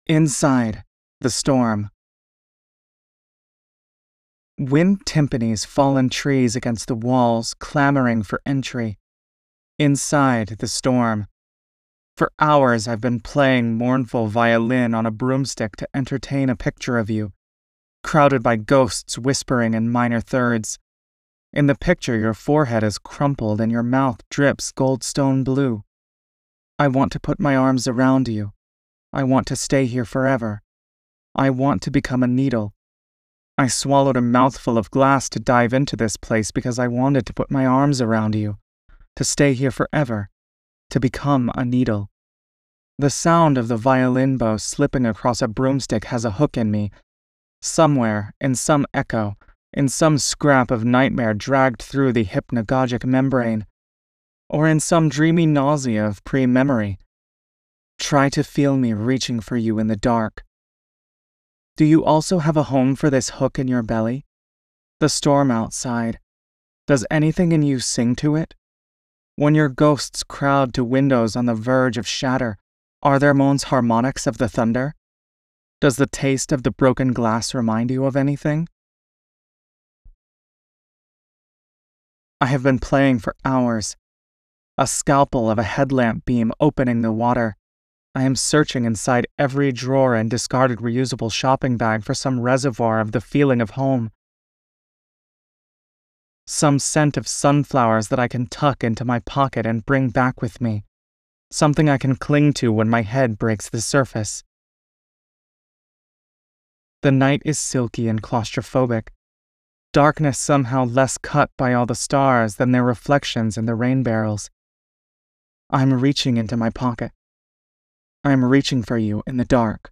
Inside the storm. Wind timpanis fallen trees against the walls, clamoring for entry. Inside the storm. For hours I've been playing mournful violin on a broomstick to entertain a picture of you, crowded by ghosts whispering in minor thirds. In the picture your forehead is crumpled and your mouth drips goldstone blue. I want to put my arms around you. I want to stay here forever. I want to become a needle. I swallowed a mouthful of glass to dive into this place because I wanted to put my arms around you, to stay here forever, to become a needle. The sound of the violin bow slipping across a broomstick has a hook in me. Somewhere, in some echo, in some scrap of nightmare dragged through the hypnagogic membrane, or in some dreamy nausea of pre-memory. Try to feel me reaching for you in the dark. Do you also have a home for this hook in your belly? The storm outside. Does anything in you sing to it? When your ghosts crowd to windows on the verge of shatter, are there moans harmonics of the thunder? Does the taste of the broken glass remind you of anything? I have been playing for hours. A scalpel of a headlamp beam opening the water. I am searching inside every drawer and discarded reusable shopping bag for some reservoir of the feeling of home. Some scent of sunflowers that I can tuck into my pocket and bring back with me. Something I can cling to when my head breaks the surface. The night is silky and claustrophobic. Darkness somehow less cut by all the stars than their reflections in the rain barrels. I'm reaching into my pocket. I'm reaching for you in the dark.